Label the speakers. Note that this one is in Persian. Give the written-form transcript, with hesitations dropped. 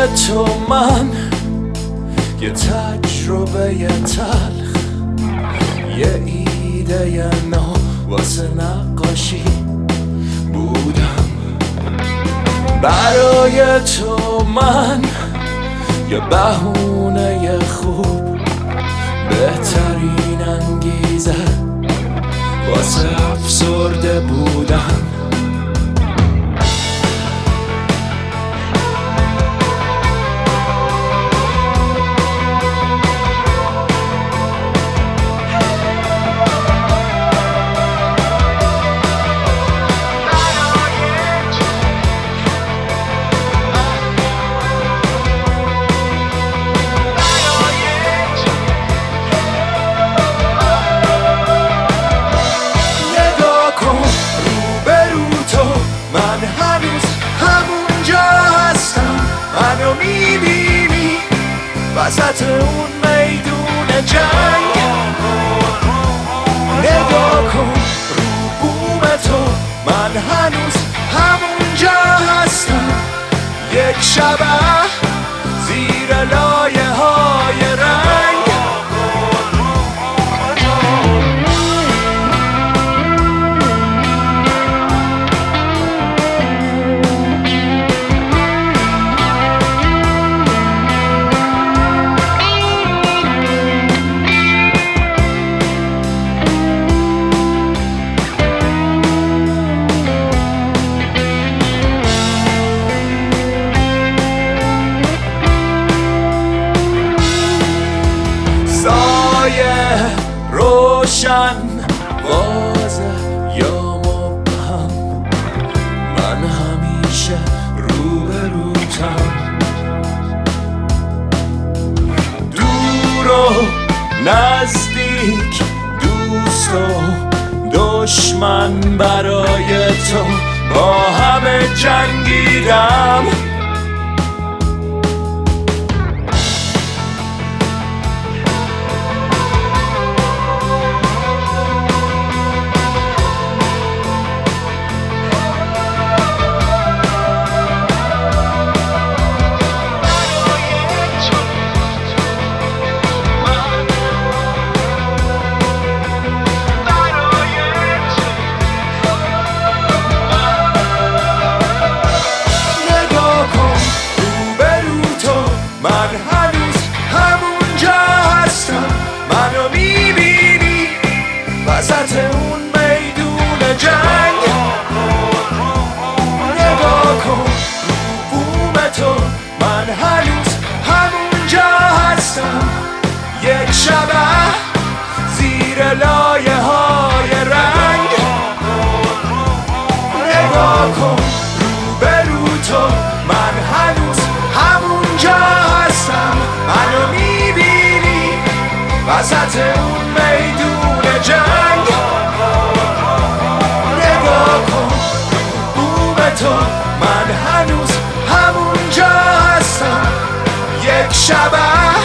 Speaker 1: تو من یه تجربه تلخ، یه ایده نو واسه نقاشی بودم. برای تو من یه بهونه خوب، بهترین انگیزه واسه افسرده بودم. منو میبینی وسط اون میدون جنگ، نگاه کن رو بوم تو، من هنوز همونجا هستم. یک شبه زیر لایه های رنگ. روشن واضح یا مبهم، من همیشه روبروتم. دور و نزدیک، دوست و دشمن، برای تو با همه جنگیدم. منو میبینی وسط اون میدون جنگ، نگاه کن رو بوم تو، من هنوز همونجا هستم. یک شبه زیر لایه های رنگ، نگاه کن رو تو، من هنوز همونجا هستم. منو میبینی وسط اون میدون جنگ، نگاه کن بوم تو، من هنوز همونجا هستم. یک شبه